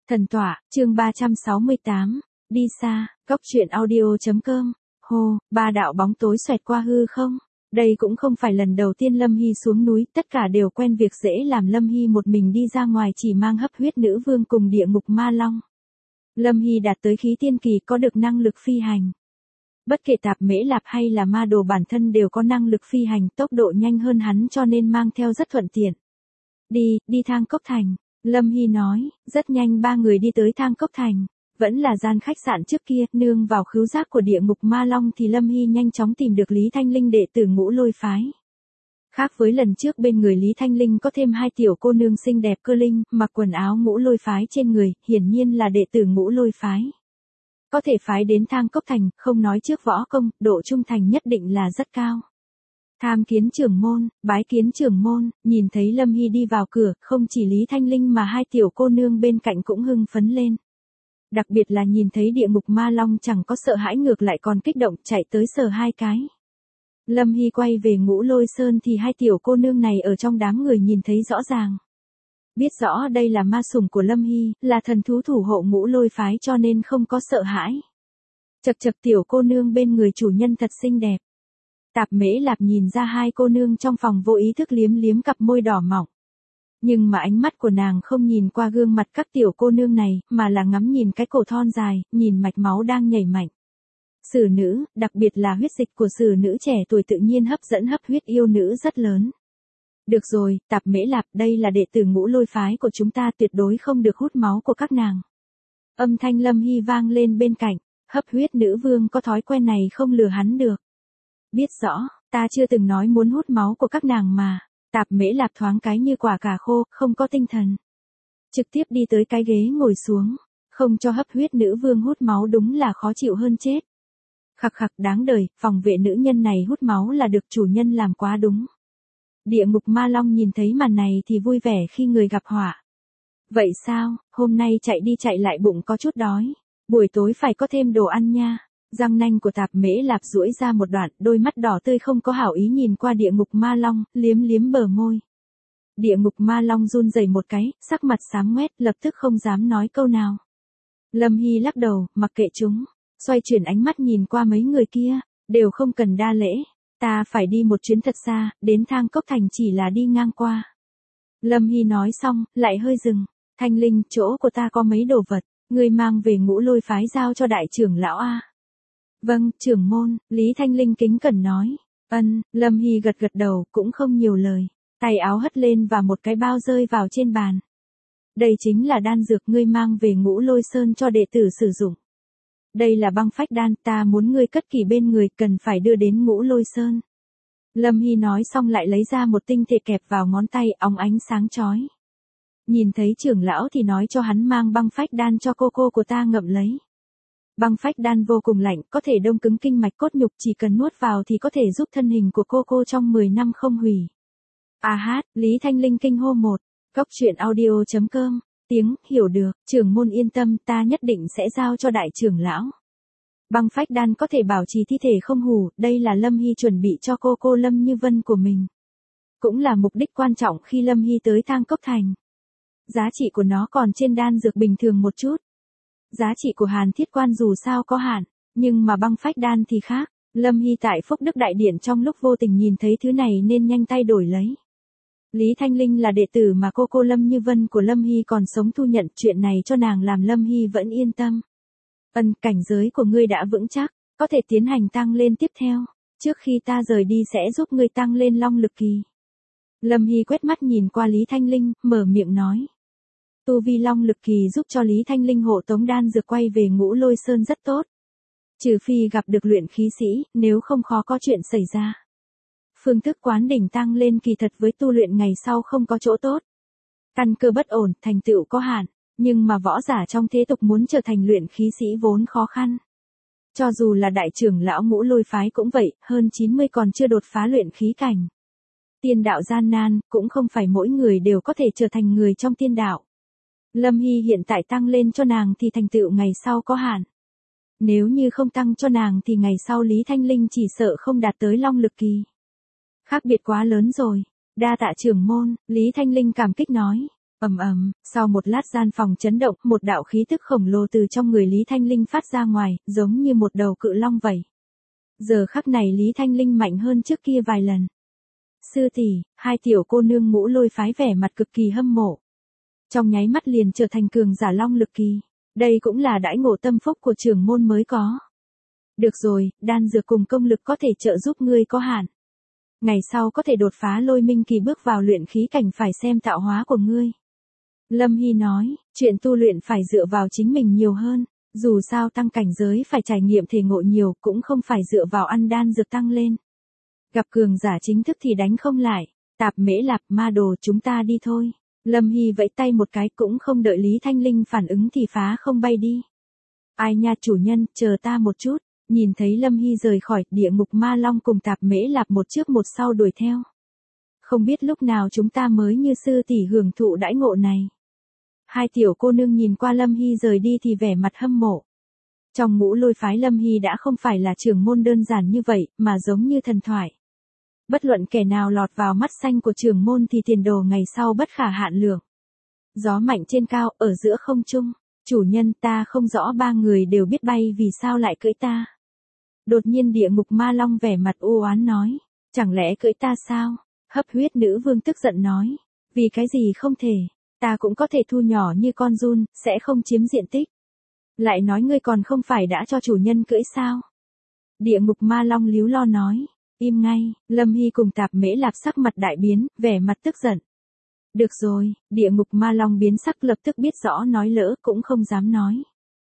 Thần tọa, chương 368, đi xa, góc truyện audio.com, hô, ba đạo bóng tối xoẹt qua hư không. Đây cũng không phải lần đầu tiên Lâm Hy xuống núi, tất cả đều quen việc dễ làm. Lâm Hy một mình đi ra ngoài chỉ mang hấp huyết nữ vương cùng địa ngục ma long. Lâm Hy đạt tới khí tiên kỳ, có được năng lực phi hành. Bất kể Tạp Mễ Lạp hay là ma đồ bản thân đều có năng lực phi hành, tốc độ nhanh hơn hắn cho nên mang theo rất thuận tiện. Đi Thang Cốc Thành, Lâm Hy nói. Rất nhanh ba người đi tới Thang Cốc Thành. Vẫn là gian khách sạn trước kia, nương vào khứu giác của địa ngục ma long thì Lâm Hy nhanh chóng tìm được Lý Thanh Linh đệ tử Ngũ Lôi phái. Khác với lần trước, bên người Lý Thanh Linh có thêm hai tiểu cô nương xinh đẹp cơ linh, mặc quần áo Ngũ Lôi phái trên người, hiển nhiên là đệ tử Ngũ Lôi phái. Có thể phái đến Thang Cốc Thành, không nói trước võ công, độ trung thành nhất định là rất cao. Tham kiến trưởng môn, bái kiến trưởng môn. Nhìn thấy Lâm Hy đi vào cửa, không chỉ Lý Thanh Linh mà hai tiểu cô nương bên cạnh cũng hưng phấn lên. Đặc biệt là nhìn thấy địa ngục ma long chẳng có sợ hãi, ngược lại còn kích động chạy tới sờ hai cái. Lâm Hy quay về Ngũ Lôi Sơn thì hai tiểu cô nương này ở trong đám người nhìn thấy rõ ràng. Biết rõ đây là ma sủng của Lâm Hy, là thần thú thủ hộ Ngũ Lôi phái cho nên không có sợ hãi. Chậc chậc, tiểu cô nương bên người chủ nhân thật xinh đẹp. Tạp Mễ Lạp nhìn ra hai cô nương trong phòng vô ý thức liếm liếm cặp môi đỏ mọng. Nhưng mà ánh mắt của nàng không nhìn qua gương mặt các tiểu cô nương này, mà là ngắm nhìn cái cổ thon dài, nhìn mạch máu đang nhảy mạnh. Sử nữ, đặc biệt là huyết dịch của sử nữ trẻ tuổi tự nhiên hấp dẫn hấp huyết yêu nữ rất lớn. Được rồi, Tạp Mễ Lạp, đây là đệ tử Ngũ Lôi phái của chúng ta, tuyệt đối không được hút máu của các nàng. Âm thanh Lâm Hy vang lên bên cạnh, hấp huyết nữ vương có thói quen này không lừa hắn được. Biết rõ, ta chưa từng nói muốn hút máu của các nàng mà. Tạp Mễ Lạp thoáng cái như quả cà khô, không có tinh thần. Trực tiếp đi tới cái ghế ngồi xuống, không cho hấp huyết nữ vương hút máu đúng là khó chịu hơn chết. Khặc khặc, đáng đời, phòng vệ nữ nhân này hút máu là được chủ nhân làm quá đúng. Địa ngục ma long nhìn thấy màn này thì vui vẻ khi người gặp họa. Vậy sao, hôm nay chạy đi chạy lại bụng có chút đói, buổi tối phải có thêm đồ ăn nha. Răng nanh của Tạp Mễ Lạp duỗi ra một đoạn, đôi mắt đỏ tươi không có hảo ý nhìn qua địa ngục ma long, liếm liếm bờ môi. Địa ngục ma long run rẩy một cái, sắc mặt xám ngoét, lập tức không dám nói câu nào. Lâm Hy lắc đầu, mặc kệ chúng, xoay chuyển ánh mắt nhìn qua mấy người kia, đều không cần đa lễ, ta phải đi một chuyến thật xa, đến Thang Cốc Thành chỉ là đi ngang qua. Lâm Hy nói xong, lại hơi dừng. Thanh Linh, chỗ của ta có mấy đồ vật, ngươi mang về Ngũ Lôi phái giao cho đại trưởng lão a. Vâng, trưởng môn, Lý Thanh Linh kính cẩn nói. Lâm Hy gật gật đầu, cũng không nhiều lời. Tay áo hất lên và một cái bao rơi vào trên bàn. Đây chính là đan dược ngươi mang về Ngũ Lôi Sơn cho đệ tử sử dụng. Đây là băng phách đan, ta muốn ngươi cất kỹ bên người, cần phải đưa đến Ngũ Lôi Sơn. Lâm Hy nói xong lại lấy ra một tinh thể kẹp vào ngón tay, óng ánh sáng chói. Nhìn thấy trưởng lão thì nói cho hắn mang băng phách đan cho cô của ta ngậm lấy. Băng phách đan vô cùng lạnh, có thể đông cứng kinh mạch cốt nhục, chỉ cần nuốt vào thì có thể giúp thân hình của cô trong 10 năm không hủy. À hát, Lý Thanh Linh kinh hô một. Góc truyện audio.com, tiếng, hiểu được, trưởng môn yên tâm, ta nhất định sẽ giao cho đại trưởng lão. Băng phách đan có thể bảo trì thi thể không hủ, đây là Lâm Hy chuẩn bị cho cô Lâm Như Vân của mình. Cũng là mục đích quan trọng khi Lâm Hy tới Thang Cốc Thành. Giá trị của nó còn trên đan dược bình thường một chút. Giá trị của Hàn Thiết Quan dù sao có hạn, nhưng mà băng phách đan thì khác. Lâm Hy tại Phúc Đức Đại Điện trong lúc vô tình nhìn thấy thứ này nên nhanh tay đổi lấy. Lý Thanh Linh là đệ tử mà cô Lâm Như Vân của Lâm Hy còn sống thu nhận, chuyện này cho nàng làm Lâm Hy vẫn yên tâm. Cảnh giới của ngươi đã vững chắc, có thể tiến hành tăng lên tiếp theo. Trước khi ta rời đi sẽ giúp ngươi tăng lên long lực kỳ. Lâm Hy quét mắt nhìn qua Lý Thanh Linh, mở miệng nói. Tu vi long lực kỳ giúp cho Lý Thanh Linh hộ tống đan dược quay về Ngũ Lôi Sơn rất tốt. Trừ phi gặp được luyện khí sĩ, nếu không khó có chuyện xảy ra. Phương thức quán đỉnh tăng lên kỳ thật với tu luyện ngày sau không có chỗ tốt. Căn cơ bất ổn, thành tựu có hạn, nhưng mà võ giả trong thế tục muốn trở thành luyện khí sĩ vốn khó khăn. Cho dù là đại trưởng lão Ngũ Lôi phái cũng vậy, hơn 90 còn chưa đột phá luyện khí cảnh. Tiên đạo gian nan, cũng không phải mỗi người đều có thể trở thành người trong tiên đạo. Lâm Hy hiện tại tăng lên cho nàng thì thành tựu ngày sau có hạn. Nếu như không tăng cho nàng thì ngày sau Lý Thanh Linh chỉ sợ không đạt tới long lực kỳ. Khác biệt quá lớn rồi. Đa tạ trưởng môn, Lý Thanh Linh cảm kích nói. Ầm ầm, sau một lát gian phòng chấn động, một đạo khí tức khổng lồ từ trong người Lý Thanh Linh phát ra ngoài, giống như một đầu cự long vậy. Giờ khắc này Lý Thanh Linh mạnh hơn trước kia vài lần. Sư tỷ, hai tiểu cô nương Ngũ Lôi phái vẻ mặt cực kỳ hâm mộ. Trong nháy mắt liền trở thành cường giả long lực kỳ. Đây cũng là đãi ngộ tâm phúc của trưởng môn mới có. Được rồi, đan dược cùng công lực có thể trợ giúp ngươi có hạn. Ngày sau có thể đột phá Lôi Minh kỳ bước vào luyện khí cảnh phải xem tạo hóa của ngươi. Lâm Hy nói, chuyện tu luyện phải dựa vào chính mình nhiều hơn, dù sao tăng cảnh giới phải trải nghiệm thể ngộ nhiều cũng không phải dựa vào ăn đan dược tăng lên. Gặp cường giả chính thức thì đánh không lại, Tạp Mễ Lạp Ma Đồ chúng ta đi thôi. Lâm Hy vẫy tay một cái cũng không đợi Lý Thanh Linh phản ứng thì phá không bay đi. Ai nha chủ nhân, chờ ta một chút, nhìn thấy Lâm Hy rời khỏi, Địa Ngục Ma Long cùng Tạp Mễ Lạp một trước một sau đuổi theo. Không biết lúc nào chúng ta mới như sư tỷ hưởng thụ đãi ngộ này. Hai tiểu cô nương nhìn qua Lâm Hy rời đi thì vẻ mặt hâm mộ. Trong Ngũ Lôi phái Lâm Hy đã không phải là trưởng môn đơn giản như vậy, mà giống như thần thoại. Bất luận kẻ nào lọt vào mắt xanh của trưởng môn thì tiền đồ ngày sau bất khả hạn lượng. Gió mạnh trên cao, ở giữa không trung. Chủ nhân, ta không rõ ba người đều biết bay vì sao lại cưỡi ta. Đột nhiên Địa Ngục Ma Long vẻ mặt u oán nói. Chẳng lẽ cưỡi ta sao? Hấp Huyết Nữ Vương tức giận nói. Vì cái gì không thể? Ta cũng có thể thu nhỏ như con giun, sẽ không chiếm diện tích. Lại nói ngươi còn không phải đã cho chủ nhân cưỡi sao? Địa Ngục Ma Long líu lo nói. Im ngay, Lâm Hy cùng Tạp Mễ Lạp sắc mặt đại biến, vẻ mặt tức giận. Được rồi, Địa Ngục Ma Long biến sắc lập tức biết rõ nói lỡ cũng không dám nói.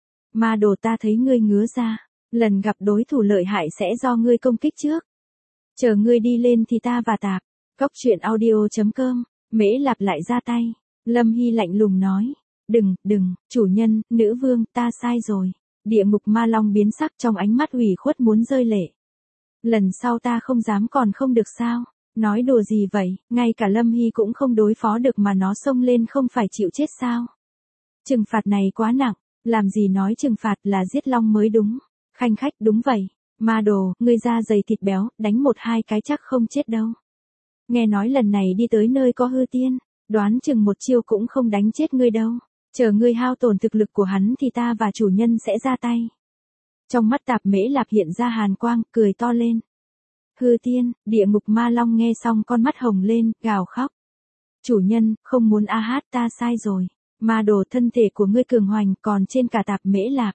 Ma Đồ ta thấy ngươi ngứa ra, lần gặp đối thủ lợi hại sẽ do ngươi công kích trước. Chờ ngươi đi lên thì ta và Tạp. Cốc truyện audio.com, Mễ Lạp lại ra tay. Lâm Hy lạnh lùng nói. Đừng, chủ nhân, nữ vương, ta sai rồi. Địa Ngục Ma Long biến sắc trong ánh mắt ủy khuất muốn rơi lệ. Lần sau ta không dám còn không được sao? Nói đùa gì vậy, ngay cả Lâm Hy cũng không đối phó được mà nó xông lên không phải chịu chết sao? Trừng phạt này quá nặng, làm gì nói trừng phạt là giết long mới đúng. Khanh khách đúng vậy, Ma Đồ, ngươi da dày thịt béo, đánh một hai cái chắc không chết đâu. Nghe nói lần này đi tới nơi có hư tiên, đoán chừng một chiêu cũng không đánh chết ngươi đâu. Chờ ngươi hao tổn thực lực của hắn thì ta và chủ nhân sẽ ra tay. Trong mắt Tạp Mễ Lạp hiện ra hàn quang, cười to lên. Hư tiên, Địa Ngục Ma Long nghe xong con mắt hồng lên, gào khóc. Chủ nhân, không muốn a hát ta sai rồi. Ma Đồ thân thể của ngươi cường hoành còn trên cả Tạp Mễ Lạp.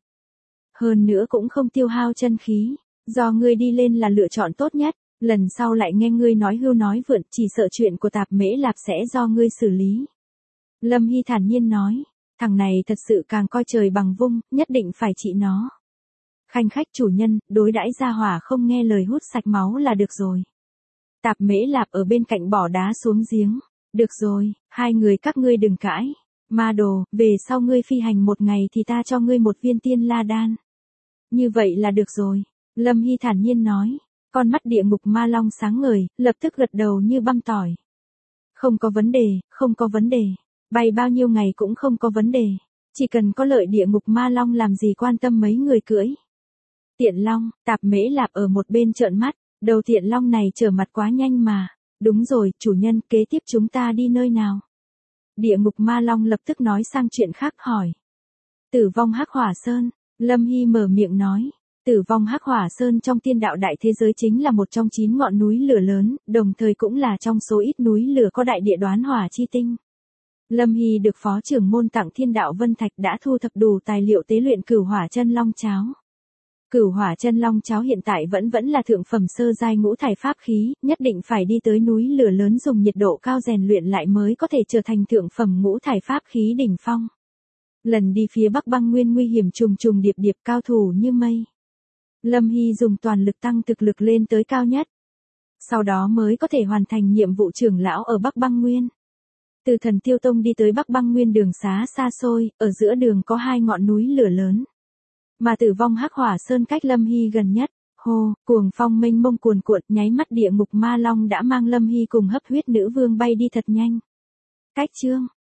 Hơn nữa cũng không tiêu hao chân khí. Do ngươi đi lên là lựa chọn tốt nhất. Lần sau lại nghe ngươi nói hưu nói vượn, chỉ sợ chuyện của Tạp Mễ Lạp sẽ do ngươi xử lý. Lâm Hy thản nhiên nói. Thằng này thật sự càng coi trời bằng vung, nhất định phải trị nó. Khanh khách chủ nhân, đối đãi gia hỏa không nghe lời hút sạch máu là được rồi. Tạp Mễ Lạp ở bên cạnh bỏ đá xuống giếng. Được rồi, hai người các ngươi đừng cãi. Ma Đồ, về sau ngươi phi hành một ngày thì ta cho ngươi một viên tiên la đan. Như vậy là được rồi. Lâm Hy thản nhiên nói. Con mắt Địa Ngục Ma Long sáng ngời, lập tức gật đầu như băm tỏi. Không có vấn đề, không có vấn đề. Bay bao nhiêu ngày cũng không có vấn đề. Chỉ cần có lợi Địa Ngục Ma Long làm gì quan tâm mấy người cưỡi. Tiện Long, Tạp Mễ Lạp ở một bên trợn mắt, đầu Tiện Long này trở mặt quá nhanh mà. Đúng rồi, chủ nhân, kế tiếp chúng ta đi nơi nào? Địa Ngục Ma Long lập tức nói sang chuyện khác hỏi. Tử Vong Hắc Hỏa Sơn, Lâm Hy mở miệng nói. Tử Vong Hắc Hỏa Sơn trong tiên đạo đại thế giới chính là một trong 9 ngọn núi lửa lớn, đồng thời cũng là trong số ít núi lửa có đại địa đoán hỏa chi tinh. Lâm Hy được phó trưởng môn tặng Thiên Đạo Vân Thạch đã thu thập đủ tài liệu tế luyện Cửu Hỏa Chân Long Cháo. Cửu Hỏa Chân Long Cháo hiện tại vẫn là thượng phẩm sơ giai ngũ thải pháp khí, nhất định phải đi tới núi lửa lớn dùng nhiệt độ cao rèn luyện lại mới có thể trở thành thượng phẩm ngũ thải pháp khí đỉnh phong. Lần đi phía Bắc Băng Nguyên nguy hiểm trùng trùng điệp điệp, cao thủ như mây. Lâm Hy dùng toàn lực tăng thực lực lên tới cao nhất. Sau đó mới có thể hoàn thành nhiệm vụ trưởng lão ở Bắc Băng Nguyên. Từ Thần Tiêu Tông đi tới Bắc Băng Nguyên đường xá xa xôi, ở giữa đường có 2 ngọn núi lửa lớn. Mà Tử Vong Hắc Hỏa Sơn cách Lâm Hy gần nhất. Hô, cuồng phong mênh mông cuồn cuộn, nháy mắt Địa Ngục Ma Long đã mang Lâm Hy cùng Hấp Huyết Nữ Vương bay đi thật nhanh. Cách chương